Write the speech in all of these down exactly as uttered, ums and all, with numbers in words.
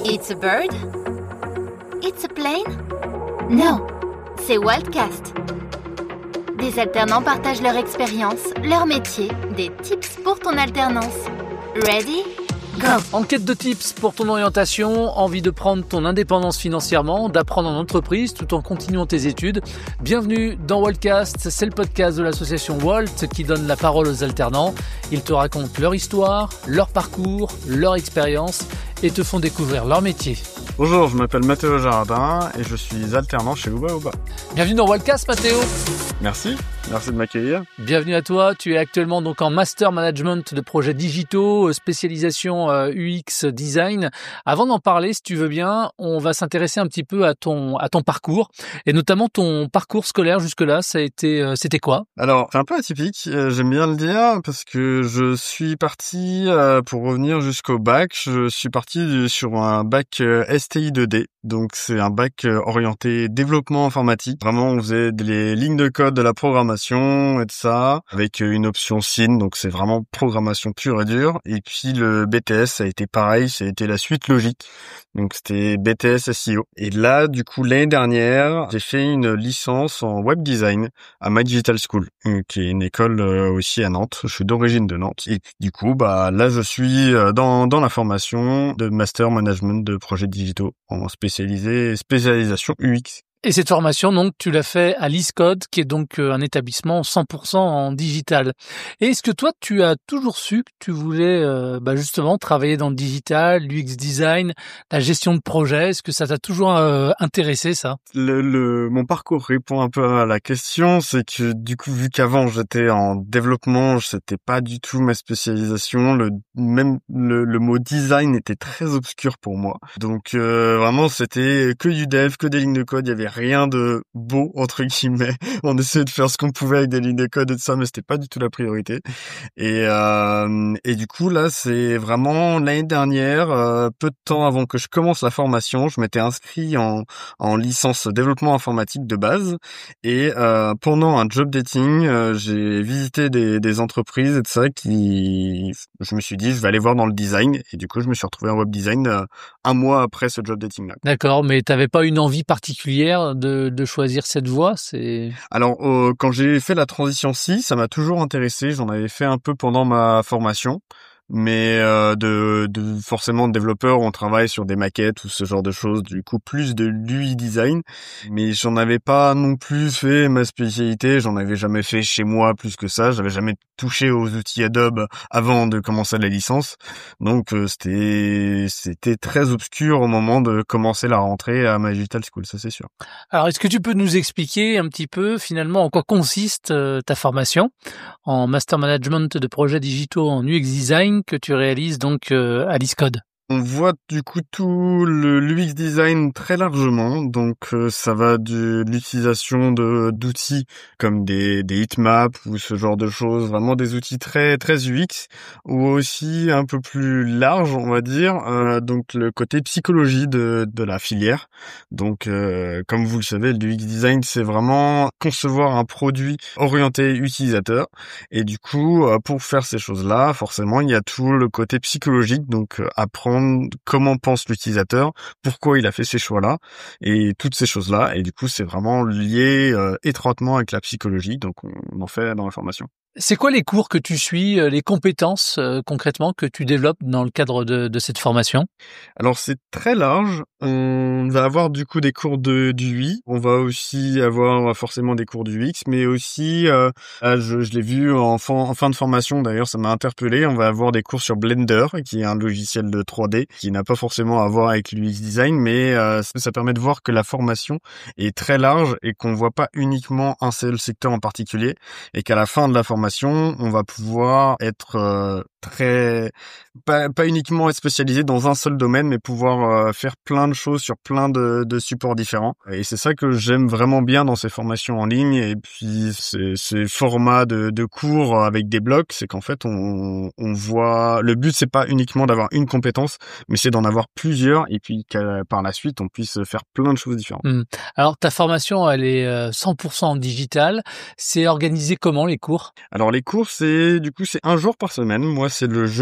It's a bird? It's a plane? No, c'est Waltcast. Des alternants partagent leur expérience, leur métier, des tips pour ton alternance. Ready? Go! En quête de tips pour ton orientation, envie de prendre ton indépendance financièrement, d'apprendre en entreprise tout en continuant tes études. Bienvenue dans Waltcast, c'est le podcast de l'association Walt qui donne la parole aux alternants. Ils te racontent leur histoire, leur parcours, leur expérience et te font découvrir leur métier. Bonjour, je m'appelle Mathéo Jardin et je suis alternant chez Uba Uba. Bienvenue dans Waltcast, Mathéo. Merci, merci de m'accueillir. Bienvenue à toi, tu es actuellement donc en Master Management de projets digitaux, spécialisation U X Design. Avant d'en parler, si tu veux bien, on va s'intéresser un petit peu à ton à ton parcours et notamment ton parcours scolaire jusque-là, ça a été c'était quoi? Alors, c'est un peu atypique, euh, j'aime bien le dire parce que je suis parti euh, pour revenir jusqu'au bac, je suis parti sur un bac euh, S T I deux D. Donc c'est un bac euh, orienté développement informatique. Vraiment, on faisait des lignes de code, de la programmation et de ça, avec une option S I N, donc c'est vraiment programmation pure et dure. Et puis le B T S, ça a été pareil, ça a été la suite logique. Donc c'était B T S S E O. Et là, du coup, l'année dernière, j'ai fait une licence en web design à My Digital School, qui est une école euh, aussi à Nantes. Je suis d'origine de Nantes. Et du coup, bah là, je suis euh, dans dans la formation de Master Management de projets digitaux en spécialisé spécialisation U X. Et cette formation, donc, tu l'as fait à l'ISCODE, qui est donc un établissement cent pour cent en digital. Et est-ce que toi, tu as toujours su que tu voulais euh, bah justement travailler dans le digital, l'U X design, la gestion de projet? Est-ce que ça t'a toujours euh, intéressé, ça? Le, le, mon parcours répond un peu à la question, c'est que du coup, vu qu'avant j'étais en développement, c'était pas du tout ma spécialisation. Le même le, le mot design était très obscur pour moi. Donc euh, vraiment, c'était que du dev, que des lignes de code. Il y avait rien de beau entre guillemets. On essayait de faire ce qu'on pouvait avec des lignes de code et de ça, mais c'était pas du tout la priorité. Et euh, et du coup là, c'est vraiment l'année dernière, euh, peu de temps avant que je commence la formation, je m'étais inscrit en en licence développement informatique de base et euh, pendant un job dating, euh, j'ai visité des des entreprises et de ça qui, je me suis dit, je vais aller voir dans le design et du coup, je me suis retrouvé en web design euh, un mois après ce job dating là. D'accord, mais t'avais pas une envie particulière de, de choisir cette voie, c'est... Alors, euh, quand j'ai fait la transition si, ça m'a toujours intéressé. J'en avais fait un peu pendant ma formation. Mais euh, de, de forcément de développeur, on travaille sur des maquettes ou ce genre de choses, du coup plus de l'U I design, mais j'en avais pas non plus fait ma spécialité, j'en avais jamais fait chez moi plus que ça, j'avais jamais touché aux outils Adobe avant de commencer la licence, donc euh, c'était c'était très obscur au moment de commencer la rentrée à My Digital School, ça c'est sûr. Alors, est-ce que tu peux nous expliquer un petit peu finalement en quoi consiste euh, ta formation en Master Management de projets digitaux en U X Design que tu réalises donc euh, à l'ISCODE? On voit du coup tout le l'U X design très largement, donc euh, ça va de l'utilisation de d'outils comme des des heatmaps ou ce genre de choses, vraiment des outils très très U X, ou aussi un peu plus large, on va dire, euh, donc le côté psychologie de de la filière. Donc euh, comme vous le savez, le U X design c'est vraiment concevoir un produit orienté utilisateur, et du coup euh, pour faire ces choses-là, forcément il y a tout le côté psychologique, donc euh, apprendre comment pense l'utilisateur, pourquoi il a fait ces choix-là, et toutes ces choses-là. Et du coup, c'est vraiment lié euh, étroitement avec la psychologie, donc on, on en fait dans la formation. C'est quoi les cours que tu suis, les compétences euh, concrètement que tu développes dans le cadre de, de cette formation? Alors c'est très large. On va avoir du coup des cours de du U I. On va aussi avoir forcément des cours du U X, mais aussi, euh, ah, je, je l'ai vu en fin, en fin de formation. D'ailleurs, ça m'a interpellé. On va avoir des cours sur Blender, qui est un logiciel de trois D qui n'a pas forcément à voir avec l'U X design, mais euh, ça permet de voir que la formation est très large et qu'on voit pas uniquement un seul secteur en particulier, et qu'à la fin de la formation on va pouvoir être euh, très pas, pas uniquement être spécialisé dans un seul domaine, mais pouvoir euh, faire plein de choses sur plein de, de supports différents. Et c'est ça que j'aime vraiment bien dans ces formations en ligne, et puis ces, ces formats de, de cours avec des blocs, c'est qu'en fait on, on voit, le but c'est pas uniquement d'avoir une compétence, mais c'est d'en avoir plusieurs, et puis qu'à, par la suite on puisse faire plein de choses différentes. Mmh. Alors ta formation elle est cent pour cent en digital, c'est organisé comment les cours? Alors les cours, c'est du coup c'est un jour par semaine. Moi, c'est le jeudi.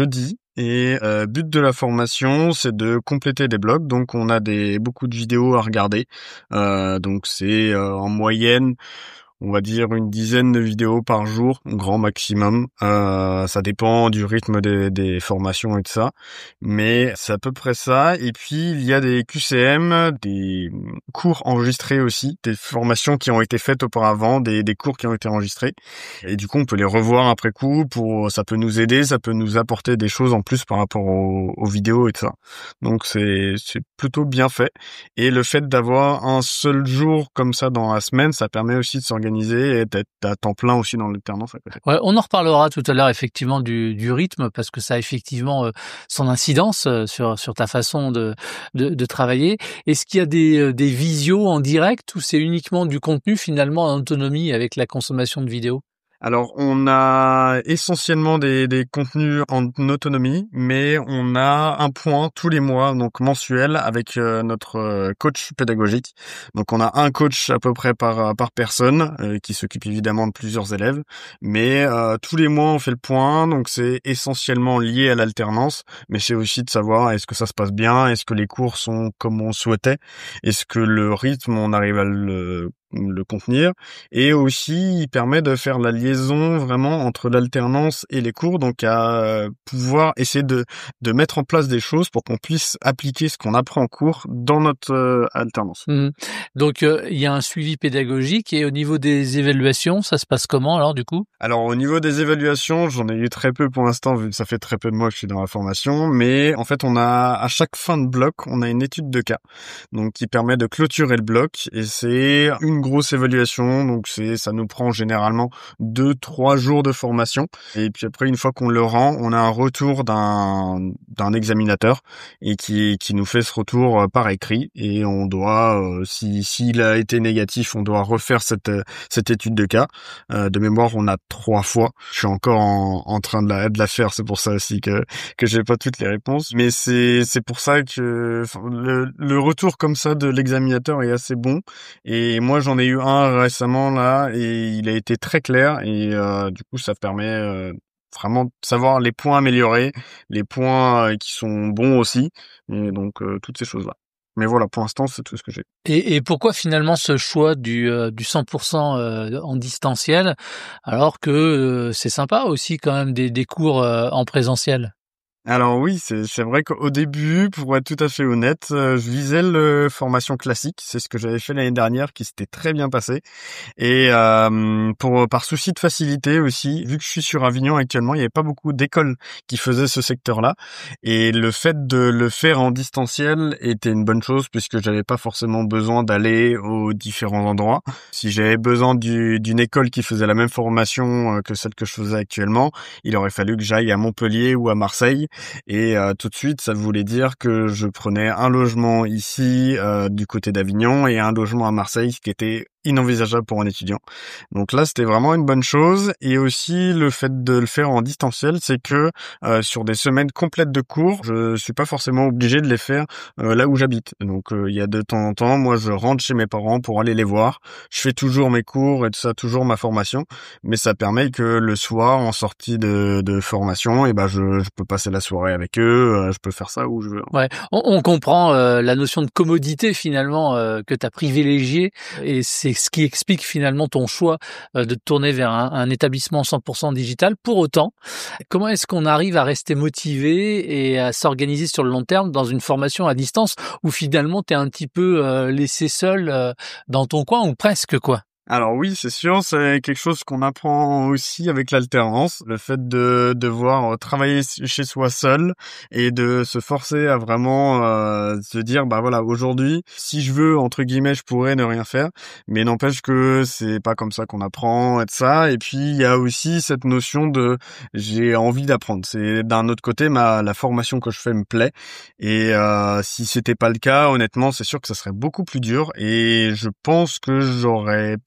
Et euh, but de la formation, c'est de compléter des blocs. Donc on a des beaucoup de vidéos à regarder. Euh, donc c'est euh, en moyenne, on va dire une dizaine de vidéos par jour, grand maximum. Euh, ça dépend du rythme des, des formations et de ça, mais c'est à peu près ça. Et puis il y a des Q C M, des cours enregistrés aussi, des formations qui ont été faites auparavant, des, des cours qui ont été enregistrés. Et du coup, on peut les revoir après coup. Pour ça peut nous aider, ça peut nous apporter des choses en plus par rapport aux, aux vidéos et de ça. Donc c'est c'est plutôt bien fait. Et le fait d'avoir un seul jour comme ça dans la semaine, ça permet aussi de s'organiser et d'être à temps plein aussi dans l'alternance à côté. Ouais, on en reparlera tout à l'heure effectivement du, du rythme parce que ça a effectivement euh, son incidence euh, sur sur ta façon de de, de travailler. Est-ce qu'il y a des euh, des visios en direct ou c'est uniquement du contenu finalement en autonomie avec la consommation de vidéos? Alors, on a essentiellement des, des contenus en autonomie, mais on a un point tous les mois, donc mensuel, avec euh, notre euh, coach pédagogique. Donc, on a un coach à peu près par par personne, euh, qui s'occupe évidemment de plusieurs élèves, mais euh, tous les mois, on fait le point. Donc, c'est essentiellement lié à l'alternance, mais c'est aussi de savoir est-ce que ça se passe bien, est-ce que les cours sont comme on souhaitait, est-ce que le rythme, on arrive à le le contenir, et aussi il permet de faire la liaison vraiment entre l'alternance et les cours, donc à pouvoir essayer de de mettre en place des choses pour qu'on puisse appliquer ce qu'on apprend en cours dans notre euh, alternance. Mmh. Donc euh, il y a un suivi pédagogique et au niveau des évaluations, ça se passe comment alors du coup? Alors au niveau des évaluations, j'en ai eu très peu pour l'instant vu que ça fait très peu de mois que je suis dans la formation, mais en fait on a à chaque fin de bloc, on a une étude de cas, donc qui permet de clôturer le bloc, et c'est une grosse évaluation, donc c'est ça nous prend généralement deux trois jours de formation, et puis après une fois qu'on le rend, on a un retour d'un d'un examinateur et qui qui nous fait ce retour par écrit, et on doit euh, si s'il a été négatif, on doit refaire cette cette étude de cas. Euh, de mémoire, on a trois fois. Je suis encore en, en train de la de la faire, c'est pour ça aussi que que j'ai pas toutes les réponses, mais c'est c'est pour ça que le le retour comme ça de l'examinateur est assez bon. Et moi j'en ai eu un récemment là et il a été très clair, et euh, du coup ça permet euh, vraiment de savoir les points améliorés, les points euh, qui sont bons aussi, et donc euh, toutes ces choses-là. Mais voilà, pour l'instant c'est tout ce que j'ai. Et, et pourquoi finalement ce choix du euh, du cent pour cent euh, en distanciel alors que euh, c'est sympa aussi quand même des des cours euh, en présentiel? Alors oui, c'est c'est vrai qu'au début, pour être tout à fait honnête, euh, je visais le formation classique. C'est ce que j'avais fait l'année dernière, qui s'était très bien passé. Et euh, pour par souci de facilité aussi, vu que je suis sur Avignon actuellement, il n'y avait pas beaucoup d'écoles qui faisaient ce secteur-là. Et le fait de le faire en distanciel était une bonne chose, puisque j'avais pas forcément besoin d'aller aux différents endroits. Si j'avais besoin du, d'une école qui faisait la même formation que celle que je faisais actuellement, il aurait fallu que j'aille à Montpellier ou à Marseille. Et euh, tout de suite, ça voulait dire que je prenais un logement ici euh, du côté d'Avignon et un logement à Marseille, qui était inenvisageable pour un étudiant. Donc là, c'était vraiment une bonne chose. Et aussi, le fait de le faire en distanciel, c'est que euh, sur des semaines complètes de cours, je suis pas forcément obligé de les faire euh, là où j'habite. Donc euh, il y a de temps en temps, moi, je rentre chez mes parents pour aller les voir. Je fais toujours mes cours et tout ça, toujours ma formation, mais ça permet que le soir, en sortie de, de formation, et ben je, je peux passer la soirée avec eux, euh, je peux faire ça où je veux. Ouais, on, on comprend euh, la notion de commodité finalement euh, que tu as privilégiée, et c'est ce qui explique finalement ton choix euh, de te tourner vers un, un établissement cent pour cent digital. Pour autant, comment est-ce qu'on arrive à rester motivé et à s'organiser sur le long terme dans une formation à distance où finalement tu es un petit peu euh, laissé seul euh, dans ton coin ou presque quoi? Alors oui, c'est sûr, c'est quelque chose qu'on apprend aussi avec l'alternance, le fait de devoir travailler chez soi seul et de se forcer à vraiment euh, se dire bah voilà, aujourd'hui, si je veux entre guillemets, je pourrais ne rien faire, mais n'empêche que c'est pas comme ça qu'on apprend et de ça. Et puis il y a aussi cette notion de j'ai envie d'apprendre. C'est d'un autre côté, ma la formation que je fais me plaît, et euh, si c'était pas le cas, honnêtement, c'est sûr que ça serait beaucoup plus dur, et je pense que j'aurais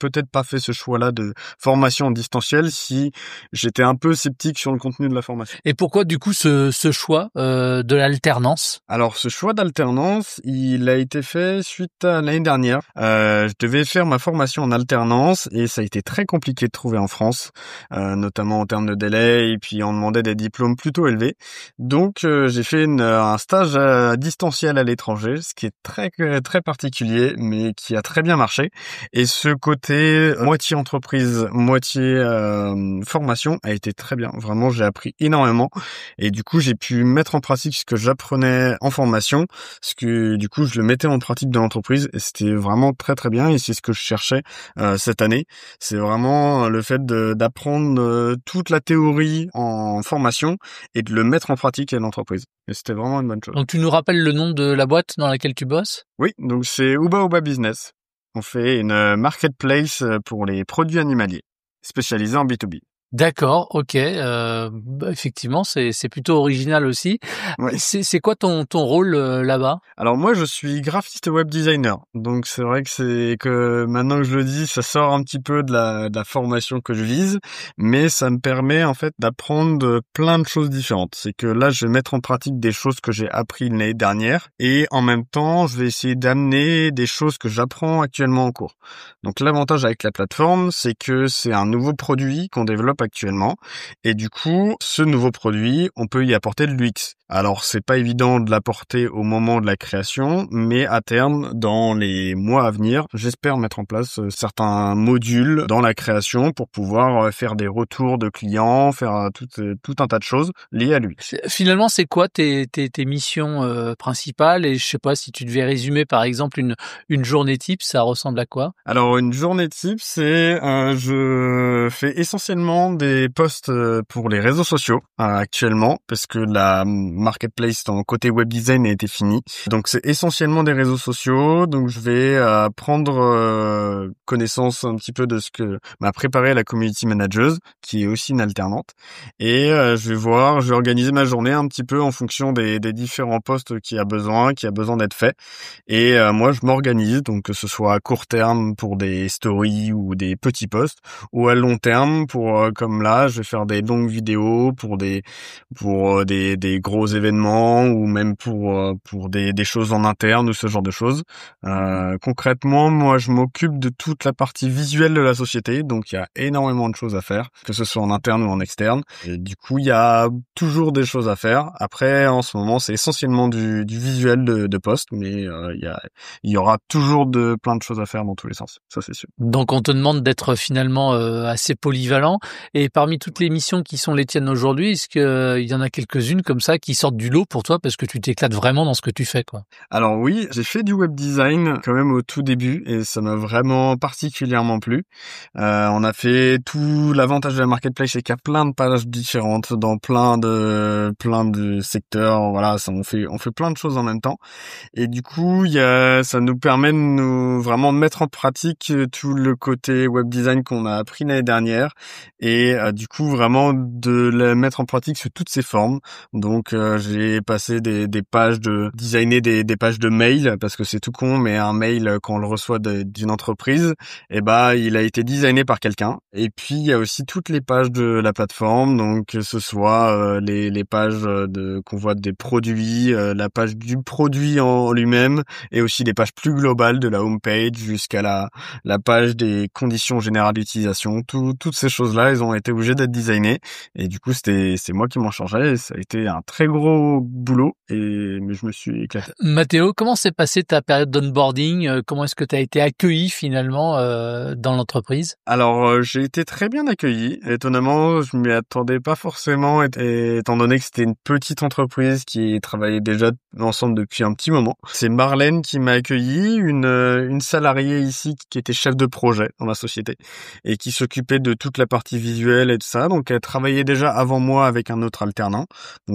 peut-être pas fait ce choix-là de formation en distanciel si j'étais un peu sceptique sur le contenu de la formation. Et pourquoi du coup ce, ce choix euh, de l'alternance? Alors ce choix d'alternance, il a été fait suite à l'année dernière. Euh, je devais faire ma formation en alternance et ça a été très compliqué de trouver en France, euh, notamment en termes de délai, et puis on demandait des diplômes plutôt élevés. Donc euh, j'ai fait une, un stage à distanciel à l'étranger, ce qui est très très particulier, mais qui a très bien marché. Et ce côté moitié entreprise, moitié euh, formation a été très bien. Vraiment, j'ai appris énormément. Et du coup, j'ai pu mettre en pratique ce que j'apprenais en formation, ce que du coup, je le mettais en pratique dans l'entreprise. Et c'était vraiment très très bien. Et c'est ce que je cherchais euh, cette année. C'est vraiment le fait de, d'apprendre euh, toute la théorie en formation et de le mettre en pratique à l'entreprise. Et c'était vraiment une bonne chose. Donc tu nous rappelles le nom de la boîte dans laquelle tu bosses? Oui, donc c'est Uba Uba Business. On fait une marketplace pour les produits animaliers, spécialisée en B deux B. D'accord, ok. Euh, bah, effectivement, c'est c'est plutôt original aussi. Ouais. C'est c'est quoi ton ton rôle euh, là-bas? Alors moi, je suis graphiste web designer. Donc c'est vrai que c'est que maintenant que je le dis, ça sort un petit peu de la, de la formation que je vise, mais ça me permet en fait d'apprendre plein de choses différentes. C'est que là, je vais mettre en pratique des choses que j'ai appris l'année dernière et en même temps, je vais essayer d'amener des choses que j'apprends actuellement en cours. Donc l'avantage avec la plateforme, c'est que c'est un nouveau produit qu'on développe actuellement et du coup, ce nouveau produit, on peut y apporter de l'U X. Alors c'est pas évident de l'apporter au moment de la création, mais à terme, dans les mois à venir, j'espère mettre en place certains modules dans la création pour pouvoir faire des retours de clients, faire tout, tout un tas de choses liées à l'U X. Finalement, c'est quoi tes tes, tes missions euh, principales? Et je sais pas si tu devais résumer par exemple une une journée type, ça ressemble à quoi? Alors une journée type, c'est euh, je fais essentiellement des posts pour les réseaux sociaux euh, actuellement parce que la marketplace dans côté web design a été finie. Donc c'est essentiellement des réseaux sociaux. Donc je vais euh, prendre euh, connaissance un petit peu de ce que m'a préparé la community manager, qui est aussi une alternante. Et euh, je vais voir, je vais organiser ma journée un petit peu en fonction des, des différents posts qui a besoin, qui a besoin d'être fait. Et euh, moi je m'organise, donc que ce soit à court terme pour des stories ou des petits posts, ou à long terme pour euh, comme là, je vais faire des longues vidéos pour des pour euh, des des gros événements ou même pour euh, pour des des choses en interne ou ce genre de choses. Euh, concrètement, moi je m'occupe de toute la partie visuelle de la société, donc il y a énormément de choses à faire, que ce soit en interne ou en externe. Et du coup, il y a toujours des choses à faire. Après, en ce moment, c'est essentiellement du du visuel de de post, mais euh, il y a il y aura toujours de plein de choses à faire dans tous les sens. Ça c'est sûr. Donc on te demande d'être finalement euh, assez polyvalent. Et parmi toutes les missions qui sont les tiennes aujourd'hui, est-ce qu'il euh, y en a quelques-unes comme ça qui sortent du lot pour toi parce que tu t'éclates vraiment dans ce que tu fais, quoi? Alors oui, j'ai fait du web design quand même au tout début et ça m'a vraiment particulièrement plu. Euh, on a fait tout l'avantage de la marketplace, c'est qu'il y a plein de pages différentes dans plein de plein de secteurs. Voilà, ça on fait on fait plein de choses en même temps. Et du coup, il y a, ça nous permet de nous vraiment mettre en pratique tout le côté web design qu'on a appris l'année dernière et euh, du coup vraiment de le mettre en pratique sous toutes ses formes. Donc euh, j'ai passé des, des pages de designer des, des pages de mail parce que c'est tout con, mais un mail quand on le reçoit de, d'une entreprise, et eh ben il a été designé par quelqu'un. Et puis il y a aussi toutes les pages de la plateforme, donc que ce soit euh, les, les pages de qu'on voit des produits, euh, la page du produit en lui-même et aussi des pages plus globales de la homepage jusqu'à la la page des conditions générales d'utilisation. Tout, toutes ces choses-là, elles ont été obligées d'être designées et du coup c'était c'est moi qui m'en chargeais et ça a été un très gros boulot et mais je me suis éclaté. Mathéo, comment s'est passée ta période d'onboarding? Comment est-ce que tu as été accueilli finalement euh, dans l'entreprise? Alors euh, j'ai été très bien accueilli. Étonnamment, je m'y attendais pas forcément et, étant donné que c'était une petite entreprise qui travaillait déjà ensemble depuis un petit moment. C'est Marlène qui m'a accueilli, une une salariée ici qui était chef de projet dans la société et qui s'occupait de toute la partie visuelle et tout ça. Donc elle travaillait déjà avant moi avec un autre alternant. Donc c'était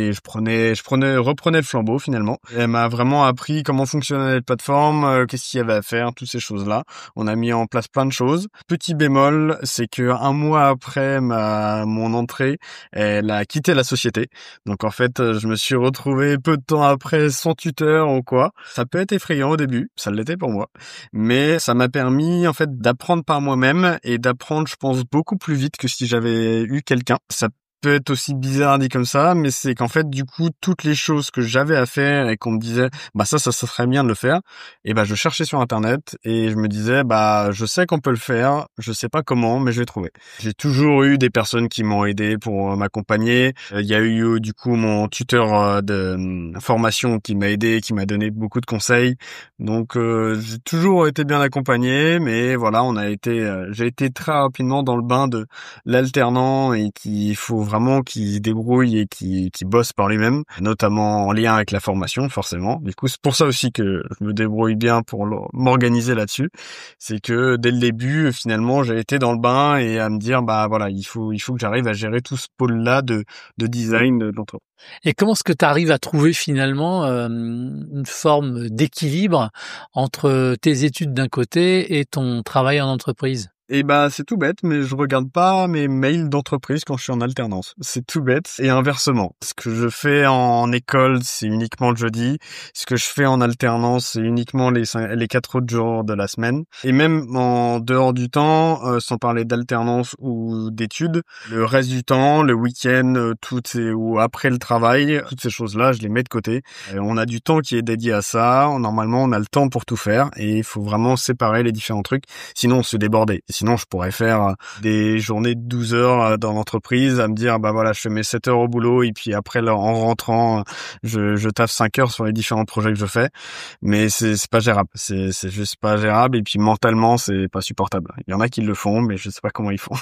et je prenais, je prenais, reprenais le flambeau finalement. Et elle m'a vraiment appris comment fonctionnait la plateforme, euh, qu'est-ce qu'il y avait à faire, toutes ces choses-là. On a mis en place plein de choses. Petit bémol, c'est que un mois après ma mon entrée, elle a quitté la société. Donc en fait, je me suis retrouvé peu de temps après sans tuteur ou quoi. Ça peut être effrayant au début, ça l'était pour moi, mais ça m'a permis en fait d'apprendre par moi-même et d'apprendre, je pense, beaucoup plus vite que si j'avais eu quelqu'un. Ça peut être aussi bizarre dit comme ça, mais c'est qu'en fait, du coup, toutes les choses que j'avais à faire et qu'on me disait, bah ça, ça, ça serait bien de le faire, et bah je cherchais sur Internet et je me disais, bah je sais qu'on peut le faire, je sais pas comment, mais je vais trouver. J'ai toujours eu des personnes qui m'ont aidé pour m'accompagner. Il y a eu du coup mon tuteur de formation qui m'a aidé, qui m'a donné beaucoup de conseils. Donc euh, j'ai toujours été bien accompagné, mais voilà, on a été, euh, j'ai été très rapidement dans le bain de l'alternant et qu'il faut vraiment qu'il se débrouille et qu'il, qu'il bosse par lui-même, notamment en lien avec la formation, forcément. Du coup, c'est pour ça aussi que je me débrouille bien pour m'organiser là-dessus. C'est que dès le début, finalement, j'ai été dans le bain et à me dire, bah voilà, il faut, il faut que j'arrive à gérer tout ce pôle-là de, de design de l'entreprise. Et comment est-ce que tu arrives à trouver finalement euh, une forme d'équilibre entre tes études d'un côté et ton travail en entreprise ? Et bah c'est tout bête, mais je regarde pas mes mails d'entreprise quand je suis en alternance. C'est tout bête et inversement. Ce que je fais en école, c'est uniquement le jeudi. Ce que je fais en alternance, c'est uniquement les cinq, les quatre autres jours de la semaine. Et même en dehors du temps, euh, sans parler d'alternance ou d'études, le reste du temps, le week-end, euh, toutes ces, ou après le travail, toutes ces choses-là, je les mets de côté. Euh, on a du temps qui est dédié à ça. Normalement, on a le temps pour tout faire et il faut vraiment séparer les différents trucs. Sinon, on se débordait. Sinon, je pourrais faire des journées de douze heures dans l'entreprise à me dire, bah voilà, je fais mes sept heures au boulot et puis après, là, en rentrant, je, je taffe cinq heures sur les différents projets que je fais. Mais c'est, c'est pas gérable. C'est, c'est juste pas gérable et puis mentalement, c'est pas supportable. Il y en a qui le font, mais je sais pas comment ils font.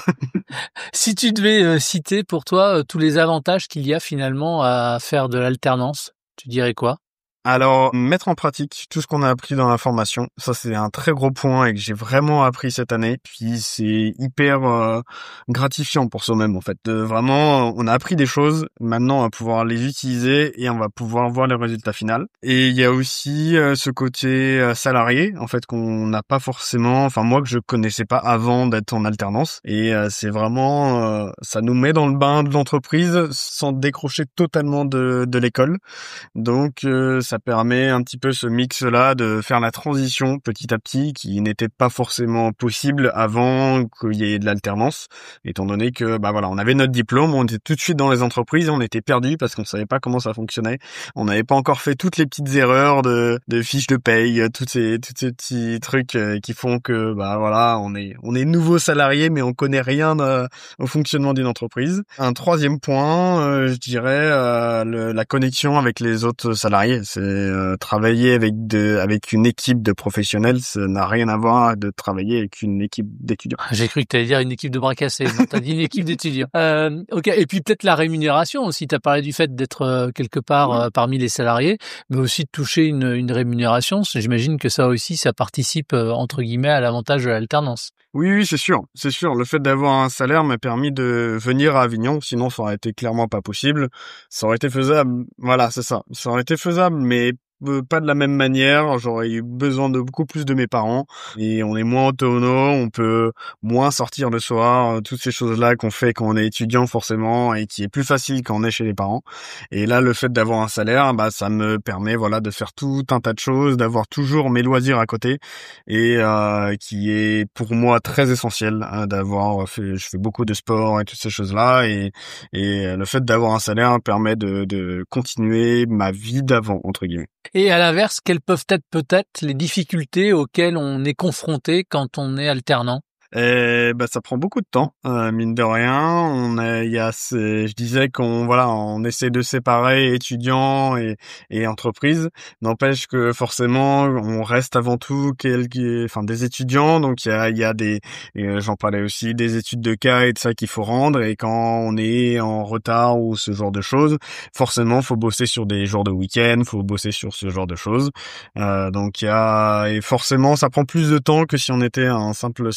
Si tu devais euh, citer pour toi euh, tous les avantages qu'il y a finalement à faire de l'alternance, tu dirais quoi ? Alors, mettre en pratique tout ce qu'on a appris dans la formation, ça c'est un très gros point et que j'ai vraiment appris cette année. Puis c'est hyper euh, gratifiant pour soi-même en fait. De, vraiment, on a appris des choses, maintenant on va pouvoir les utiliser et on va pouvoir voir les résultats finaux. Et il y a aussi euh, ce côté euh, salarié en fait qu'on n'a pas forcément, enfin moi que je connaissais pas avant d'être en alternance. Et euh, c'est vraiment, euh, ça nous met dans le bain de l'entreprise sans décrocher totalement de, de l'école. Donc euh, ça permet un petit peu ce mix-là de faire la transition petit à petit qui n'était pas forcément possible avant qu'il y ait de l'alternance, étant donné que bah voilà, on avait notre diplôme, on était tout de suite dans les entreprises, on était perdu parce qu'on savait pas comment ça fonctionnait, on n'avait pas encore fait toutes les petites erreurs de, de fiches de paye, toutes ces, tous ces petits trucs qui font que bah voilà, on est on est nouveau salarié mais on connaît rien de, au fonctionnement d'une entreprise. Un troisième point, euh, je dirais euh, le, la connexion avec les autres salariés. C'est euh, travailler avec de, avec une équipe de professionnels, ça n'a rien à voir de travailler avec une équipe d'étudiants. J'ai cru que tu allais dire une équipe de bras cassés. Non, t'as dit une équipe d'étudiants. Euh, ok. Et puis peut-être la rémunération aussi. T'as parlé du fait d'être euh, quelque part euh, parmi les salariés, mais aussi de toucher une, une rémunération. J'imagine que ça aussi, ça participe euh, entre guillemets à l'avantage de l'alternance. Oui, oui, c'est sûr, c'est sûr. Le fait d'avoir un salaire m'a permis de venir à Avignon, sinon ça aurait été clairement pas possible. Ça aurait été faisable, voilà, c'est ça. Ça aurait été faisable, mais euh, pas de la même manière. J'aurais eu besoin de beaucoup plus de mes parents et on est moins autonome, on peut moins sortir le soir, toutes ces choses-là qu'on fait quand on est étudiant forcément et qui est plus facile quand on est chez les parents. Et là, le fait d'avoir un salaire, bah ça me permet voilà de faire tout un tas de choses, d'avoir toujours mes loisirs à côté et euh, qui est pour moi très essentiel hein, d'avoir fait, je fais beaucoup de sport et toutes ces choses-là et et le fait d'avoir un salaire permet de de continuer ma vie d'avant entre guillemets. Et à l'inverse, quelles peuvent être peut-être les difficultés auxquelles on est confronté quand on est alternant ? Et bah ça prend beaucoup de temps, euh, mine de rien. On a, il y a, ces, je disais qu'on voilà, on essaie de séparer étudiants et, et entreprises. N'empêche que forcément, on reste avant tout quelques, enfin des étudiants. Donc il y a, il y a des, et j'en parlais aussi, des études de cas et de ça qu'il faut rendre. Et quand on est en retard ou ce genre de choses, forcément, faut bosser sur des jours de week-end, faut bosser sur ce genre de choses. Euh, donc il y a, et forcément, ça prend plus de temps que si on était un simple salarié dans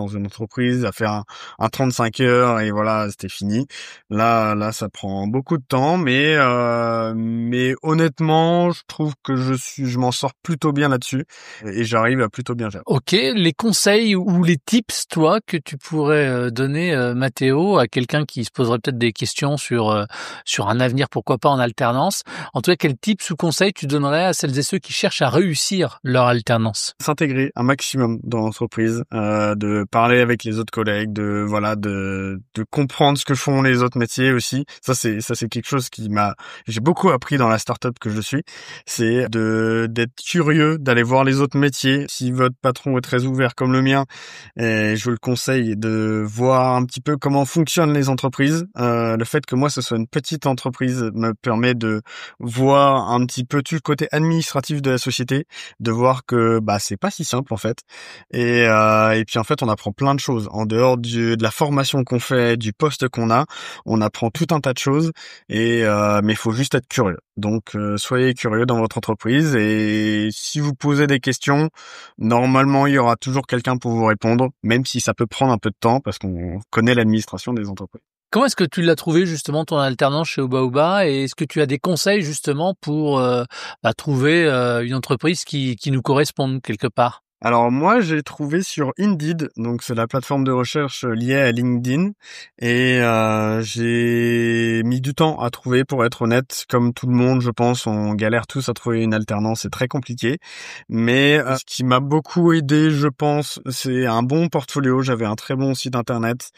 dans une entreprise, à faire un, un trente-cinq heures et voilà, c'était fini. Là, là, ça prend beaucoup de temps, mais euh, mais honnêtement, je trouve que je suis, je m'en sors plutôt bien là-dessus et j'arrive à plutôt bien gérer. Ok, les conseils ou les tips, toi, que tu pourrais donner, euh, Mathéo, à quelqu'un qui se poserait peut-être des questions sur euh, sur un avenir, pourquoi pas en alternance. En tout cas, quels tips ou conseils tu donnerais à celles et ceux qui cherchent à réussir leur alternance? S'intégrer un maximum dans l'entreprise, euh, de parler avec les autres collègues, de voilà, de de comprendre ce que font les autres métiers aussi. Ça c'est ça c'est quelque chose qui m'a j'ai beaucoup appris dans la start-up que je suis, c'est de d'être curieux, d'aller voir les autres métiers. Si votre patron est très ouvert comme le mien, et je vous le conseille de voir un petit peu comment fonctionnent les entreprises. Euh, le fait que moi ce soit une petite entreprise me permet de voir un petit peu tout le côté administratif de la société, de voir que bah c'est pas si simple en fait. Et euh, et puis en fait on apprend plein de choses en dehors du, de la formation qu'on fait, du poste qu'on a, on apprend tout un tas de choses. Et euh, mais il faut juste être curieux. Donc euh, soyez curieux dans votre entreprise et si vous posez des questions, normalement il y aura toujours quelqu'un pour vous répondre, même si ça peut prendre un peu de temps parce qu'on connaît l'administration des entreprises. Comment est-ce que tu l'as trouvé justement ton alternance chez Oba Oba et est-ce que tu as des conseils justement pour euh, bah, trouver euh, une entreprise qui, qui nous corresponde quelque part? Alors moi j'ai trouvé sur Indeed, donc c'est la plateforme de recherche liée à LinkedIn et euh, j'ai mis du temps à trouver pour être honnête, comme tout le monde je pense, on galère tous à trouver une alternance, c'est très compliqué, mais euh, ce qui m'a beaucoup aidé je pense c'est un bon portfolio, j'avais un très bon site internet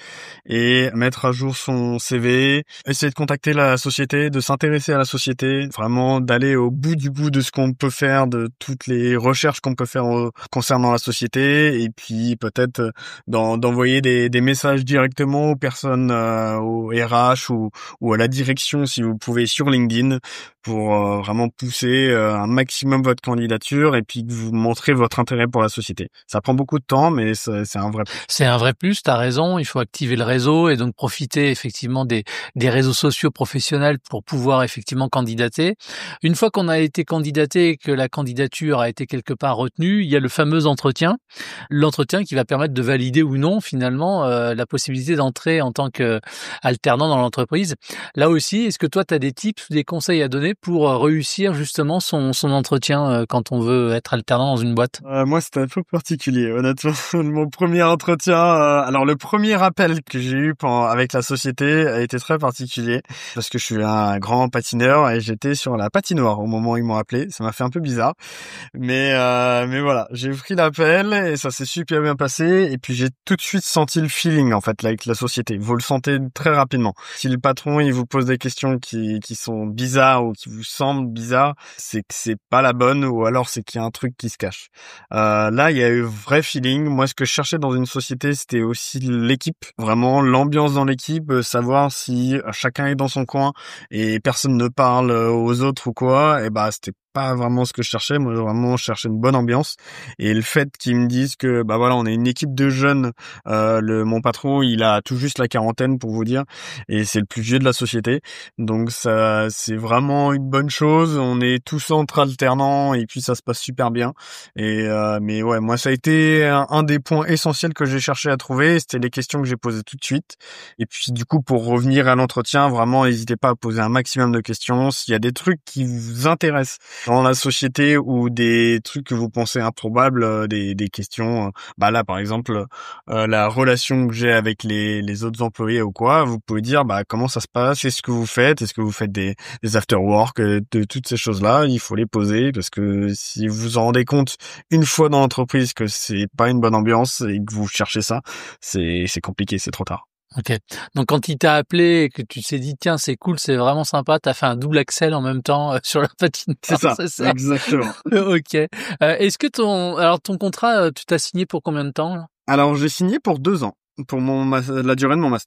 et mettre à jour son C V, essayer de contacter la société, de s'intéresser à la société, vraiment d'aller au bout du bout de ce qu'on peut faire, de toutes les recherches qu'on peut faire au, concernant la société et puis peut-être d'en, d'envoyer des, des messages directement aux personnes, euh, au R H ou, ou à la direction si vous pouvez sur LinkedIn pour euh, vraiment pousser euh, un maximum votre candidature et puis vous montrer votre intérêt pour la société. Ça prend beaucoup de temps mais c'est, c'est un vrai plus. C'est un vrai plus, t'as raison, il faut activer le réseau et donc profiter effectivement des, des réseaux sociaux professionnels pour pouvoir effectivement candidater. Une fois qu'on a été candidaté et que la candidature a été quelque part retenue, il y a le fameux entretien, l'entretien qui va permettre de valider ou non finalement euh, la possibilité d'entrer en tant qu'alternant dans l'entreprise. Là aussi, est-ce que toi tu as des tips ou des conseils à donner pour réussir justement son, son entretien euh, quand on veut être alternant dans une boîte? euh, Moi c'était un peu particulier honnêtement. Mon premier entretien, euh, alors le premier appel que j'ai eu pendant, avec la société a été très particulier parce que je suis un grand patineur et j'étais sur la patinoire au moment où ils m'ont appelé. Ça m'a fait un peu bizarre, mais euh, mais voilà, j'ai pris l'appel et ça s'est super bien passé et puis j'ai tout de suite senti le feeling en fait là, avec la société. Vous le sentez très rapidement. Si le patron il vous pose des questions qui qui sont bizarres ou qui vous semblent bizarres, c'est que c'est pas la bonne ou alors c'est qu'il y a un truc qui se cache. Euh, là il y a eu vrai feeling. Moi ce que je cherchais dans une société c'était aussi l'équipe, vraiment l'ambiance dans l'équipe, savoir si chacun est dans son coin et personne ne parle aux autres ou quoi. Et bah c'était pas vraiment ce que je cherchais. Moi, vraiment, je cherchais une bonne ambiance. Et le fait qu'ils me disent que, bah voilà, on est une équipe de jeunes. Euh, le, mon patron, il a tout juste la quarantaine pour vous dire. Et c'est le plus vieux de la société. Donc ça, c'est vraiment une bonne chose. On est tous entre alternants et puis ça se passe super bien. Et, euh, mais ouais, moi, ça a été un, un des points essentiels que j'ai cherché à trouver. C'était les questions que j'ai posées tout de suite. Et puis, du coup, pour revenir à l'entretien, vraiment, n'hésitez pas à poser un maximum de questions. S'il y a des trucs qui vous intéressent dans la société ou des trucs que vous pensez improbables, euh, des, des questions, euh, bah là par exemple euh, la relation que j'ai avec les, les autres employés ou quoi, vous pouvez dire bah comment ça se passe, est-ce que vous faites, est-ce que vous faites des, des after work, euh, de toutes ces choses-là, il faut les poser parce que si vous vous en rendez compte une fois dans l'entreprise que c'est pas une bonne ambiance et que vous cherchez ça, c'est c'est compliqué, c'est trop tard. Ok. Donc quand il t'a appelé et que tu t'es dit tiens c'est cool, c'est vraiment sympa, t'as fait un double Axel en même temps euh, sur la patinoire. C'est ça, c'est ça. Exactement. Ok. Euh, est-ce que ton alors ton contrat, tu t'as signé pour combien de temps là? Alors j'ai signé pour deux ans, pour mon la durée de mon master.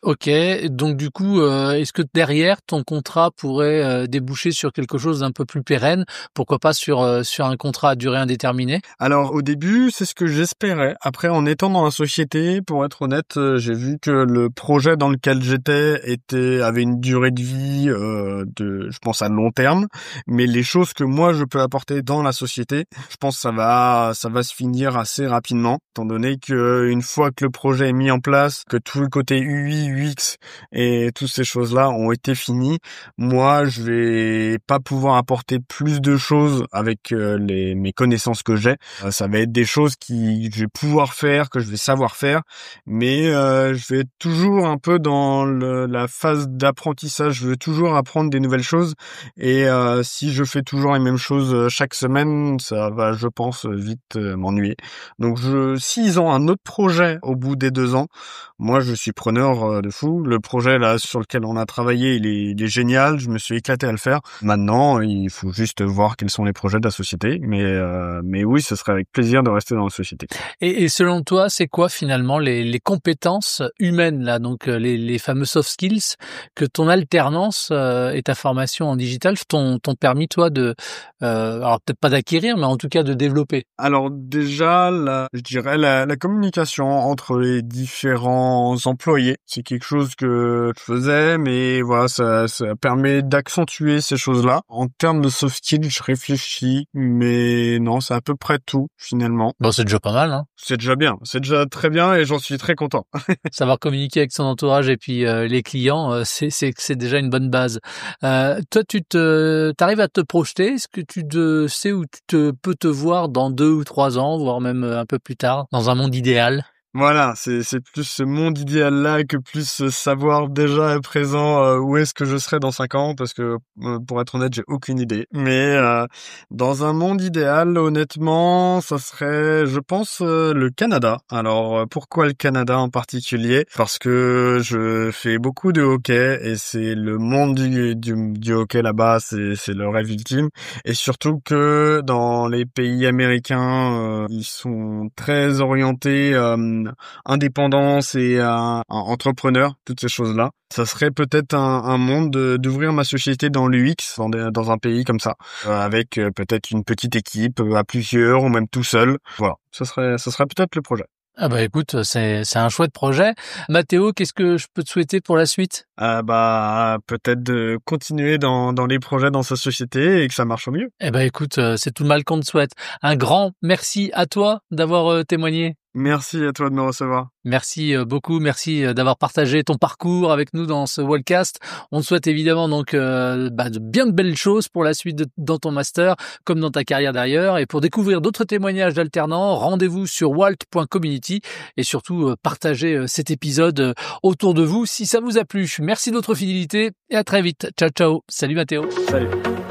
Ok, donc du coup, euh, est-ce que derrière ton contrat pourrait euh, déboucher sur quelque chose d'un peu plus pérenne, pourquoi pas sur euh, sur un contrat à durée indéterminée? Alors au début, c'est ce que j'espérais. Après, en étant dans la société, pour être honnête, euh, j'ai vu que le projet dans lequel j'étais était avait une durée de vie euh, de, je pense, à long terme. Mais les choses que moi je peux apporter dans la société, je pense que ça va ça va se finir assez rapidement, étant donné que une fois que le projet est mis en place, que tout le côté U I, U X et toutes ces choses-là ont été finies, moi je vais pas pouvoir apporter plus de choses avec euh, les mes connaissances que j'ai. Euh, ça va être des choses qui je vais pouvoir faire, que je vais savoir faire, mais euh, je vais être toujours un peu dans le, la phase d'apprentissage. Je veux toujours apprendre des nouvelles choses, et euh, si je fais toujours les mêmes choses chaque semaine, ça va, je pense, vite euh, m'ennuyer. Donc je, s'ils ont un autre projet au bout des deux ans, moi je suis preneur euh, de fou. Le projet là sur lequel on a travaillé, il est, il est génial. Je me suis éclaté à le faire. Maintenant, il faut juste voir quels sont les projets de la société. Mais euh, mais oui, ce serait avec plaisir de rester dans la société. Et, et selon toi, c'est quoi finalement les, les compétences humaines là, donc euh, les, les fameux soft skills que ton alternance euh, et ta formation en digital t'ont, t'ont permis toi de, euh, alors peut-être pas d'acquérir, mais en tout cas de développer? Alors déjà, la, je dirais la, la communication entre les différents employés, c'est quelque chose que je faisais, mais voilà, ça, ça permet d'accentuer ces choses-là. En termes de soft skills, je réfléchis, mais non, c'est à peu près tout finalement. Bon, c'est déjà pas mal, hein. C'est déjà bien, c'est déjà très bien et j'en suis très content. Savoir communiquer avec son entourage et puis euh, les clients, euh, c'est, c'est, c'est déjà une bonne base. Euh, toi, tu te, t'arrives à te projeter? Est-ce que tu te, sais où tu te, peux te voir dans deux ou trois ans, voire même un peu plus tard, dans un monde idéal? Voilà, c'est c'est plus ce monde idéal-là que plus savoir déjà à présent euh, où est-ce que je serai dans cinq ans, parce que euh, pour être honnête, j'ai aucune idée. Mais euh, dans un monde idéal, honnêtement, ça serait, je pense, euh, le Canada. Alors euh, pourquoi le Canada en particulier? Parce que je fais beaucoup de hockey et c'est le monde du, du, du hockey là-bas, c'est c'est le rêve ultime. Et surtout que dans les pays américains, euh, ils sont très orientés euh, indépendance et euh, entrepreneur, toutes ces choses-là. Ça serait peut-être un, un monde de, d'ouvrir ma société dans l'U X, dans, des, dans un pays comme ça, euh, avec euh, peut-être une petite équipe, euh, à plusieurs ou même tout seul. Voilà, ça serait, ça serait peut-être le projet. Ah bah écoute, c'est c'est un chouette projet. Mathéo, qu'est-ce que je peux te souhaiter pour la suite? Euh, bah peut-être de continuer dans dans les projets dans sa société et que ça marche au mieux. Eh ben écoute, c'est tout le mal qu'on te souhaite. Un grand merci à toi d'avoir euh, témoigné. Merci à toi de me recevoir. Merci beaucoup, merci d'avoir partagé ton parcours avec nous dans ce Waltcast. On te souhaite évidemment donc euh, bah, de bien de belles choses pour la suite de, dans ton master comme dans ta carrière d'ailleurs. Et pour découvrir d'autres témoignages d'alternants, rendez-vous sur walt point community et surtout euh, partagez euh, cet épisode euh, autour de vous si ça vous a plu. Merci de votre fidélité et à très vite. Ciao ciao. Salut Mathéo. Salut.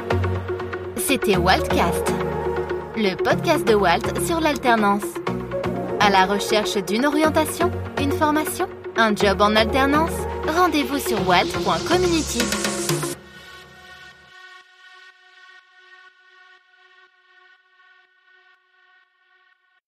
C'était Waltcast, le podcast de Walt sur l'alternance. À la recherche d'une orientation, une formation, un job en alternance? Rendez-vous sur walt point community.